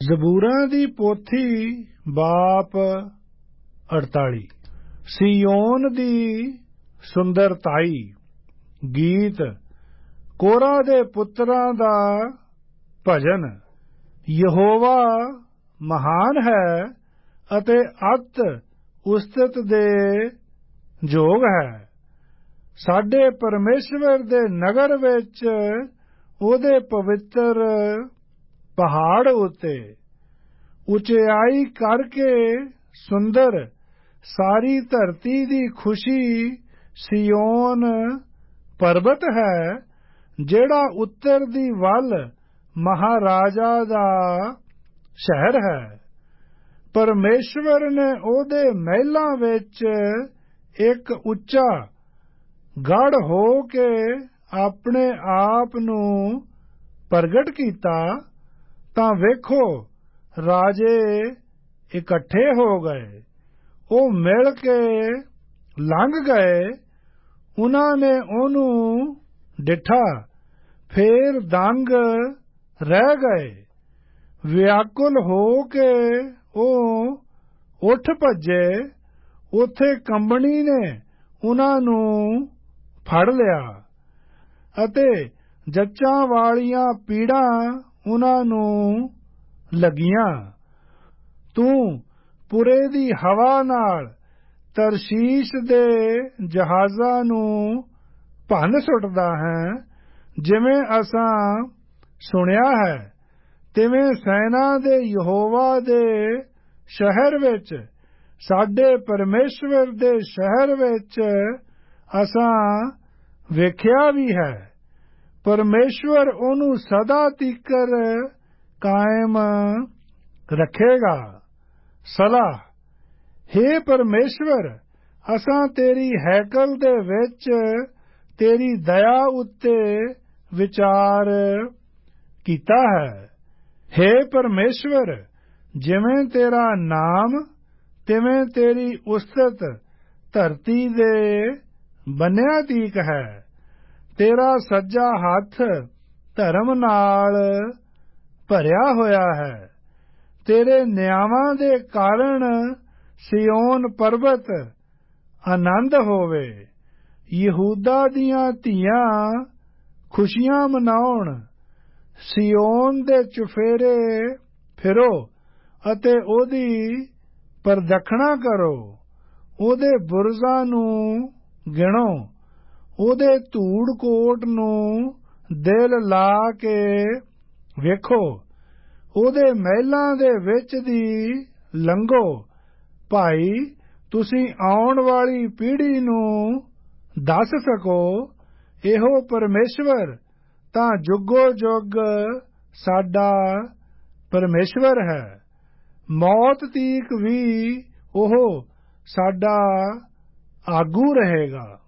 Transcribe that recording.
ਜ਼ਬੂਰਾਂ ਦੀ ਪੋਥੀ ਬਾਪ 48 ਸਿਯੋਨ ਦੀ ਸੁੰਦਰਤਾਈ। ਗੀਤ ਕੋਰ੍ਹਾ ਦੇ ਪੁੱਤਰਾਂ ਦਾ ਭਜਨ। ਯਹੋਵਾ ਮਹਾਨ ਹੈ ਅਤੇ ਅਤ ਉਸਤਤ ਦੇ ਯੋਗ ਹੈ। ਸਾਡੇ ਪਰਮੇਸ਼ਵਰ ਦੇ ਨਗਰ ਵਿੱਚ ਉਹਦੇ ਪਵਿੱਤਰ ਪਹਾੜ ਉੱਤੇ ਉਚਿਆਈ ਕਰਕੇ ਸੁੰਦਰ ਸਾਰੀ ਧਰਤੀ ਦੀ ਖੁਸ਼ੀ ਸਿਯੋਨ ਪਰਬਤ ਹੈ, ਜਿਹੜਾ ਉੱਤਰ ਦੀ ਵੱਲ ਮਹਾਰਾਜਾ ਦਾ ਸ਼ਹਿਰ ਹੈ। ਪਰਮੇਸ਼ਵਰ ਨੇ ਉਹਦੇ ਮਹਿਲਾਂ ਵਿੱਚ ਇੱਕ ਉੱਚਾ ਗੜ੍ਹ ਹੋ ਕੇ ਆਪਣੇ ਆਪ ਨੂੰ ਪ੍ਰਗਟ ਕੀਤਾ, ਤਾਂ ਵੇਖੋ ਰਾਜੇ ਇਕੱਠੇ ਹੋ ਗਏ। ਉਹ ਮਿਲ ਕੇ ਲੰਘ ਗਏ। ਉਹਨਾਂ ਨੇ ਉਹਨੂੰ ਡਿੱਠਾ, ਫੇਰ ਦੰਗ ਰਹਿ ਗਏ। ਵਿਆਕੁਲ ਹੋ ਕੇ ਉਹ ਉੱਠ ਭੱਜੇ। ਉੱਥੇ ਕੰਬਣੀ ਨੇ ਉਹਨਾਂ ਨੂੰ ਫੜ ਲਿਆ ਅਤੇ ਜੱਚਾਂ ਵਾਲੀਆਂ ਪੀੜਾਂ ਉਹਨਾਂ ਨੂੰ ਲੱਗੀਆਂ। ਤੂੰ ਪੁਰੇ ਦੀ ਹਵਾ ਨਾਲ ਤਰਸ਼ੀਸ਼ ਦੇ ਜਹਾਜ਼ਾਂ ਨੂੰ ਭੰਨ ਸੁੱਟਦਾ ਹੈ। ਜਿਵੇਂ ਅਸਾਂ ਸੁਣਿਆ ਹੈ, ਤਿਵੇਂ ਸੈਨਾ ਦੇ ਯਹੋਵਾ ਦੇ ਸ਼ਹਿਰ ਵਿੱਚ, ਸਾਡੇ ਪਰਮੇਸ਼ਵਰ ਦੇ ਸ਼ਹਿਰ ਵਿੱਚ ਅਸਾਂ ਵੇਖਿਆ ਵੀ ਹੈ। ਪਰਮੇਸ਼ਵਰ ਉਹਨੂੰ ਸਦਾ ਤੀਕਰ ਕਾਇਮ ਰੱਖੇਗਾ। ਸਲਾਹ। ਹੇ ਪਰਮੇਸ਼ਵਰ, ਅਸਾਂ ਤੇਰੀ ਹੈਕਲ ਦੇ ਵਿੱਚ ਤੇਰੀ ਦਇਆ ਉੱਤੇ ਵਿਚਾਰ ਕੀਤਾ ਹੈ। ਹੇ ਪਰਮੇਸ਼ਵਰ, ਜਿਵੇਂ ਤੇਰਾ ਨਾਮ ਤਿਵੇਂ ਤੇਰੀ ਉਸਤਤ ਧਰਤੀ ਦੇ ਬੰਨਿਆਂ ਤੀਕ ਹੈ। ਤੇਰਾ ਸੱਜਾ ਹੱਥ ਧਰਮ ਨਾਲ ਭਰਿਆ ਹੋਇਆ ਹੈ। ਤੇਰੇ ਨਿਆਵਾਂ ਦੇ ਕਾਰਨ ਸਿਯੋਨ ਪਰਬਤ ਆਨੰਦ ਹੋਵੇ। ਯਹੂਦਾ ਦੀਆਂ ਧੀਆਂ ਖੁਸ਼ੀਆਂ ਮਨਾਉਣ। ਸਿਯੋਨ ਦੇ ਚੁਫੇਰੇ ਫਿਰੋ ਅਤੇ ਉਹਦੀ ਪ੍ਰਦਖਣਾ ਕਰੋ। ਉਹਦੇ ਬੁਰਜਾਂ ਨੂੰ ਗਿਣੋ। ਉਹਦੇ ਧੂੜ ਕੋਟ ਨੂੰ ਦਿਲ ਲਾ ਕੇ ਵੇਖੋ। ਉਹਦੇ ਮਹਿਲਾਂ ਦੇ ਵਿੱਚ ਦੀ ਲੰਘੋ। ਭਾਈ, ਤੁਸੀਂ ਆਉਣ ਵਾਲੀ ਪੀੜ੍ਹੀ ਨੂੰ ਦੱਸ ਸਕੋ, ਇਹੋ ਪਰਮੇਸ਼ਵਰ ਤਾਂ ਜੁਗੋ ਜੁਗ ਸਾਡਾ ਪਰਮੇਸ਼ਵਰ ਹੈ। ਮੌਤ ਤੀਕ ਵੀ ਉਹ ਸਾਡਾ ਆਗੂ ਰਹੇਗਾ।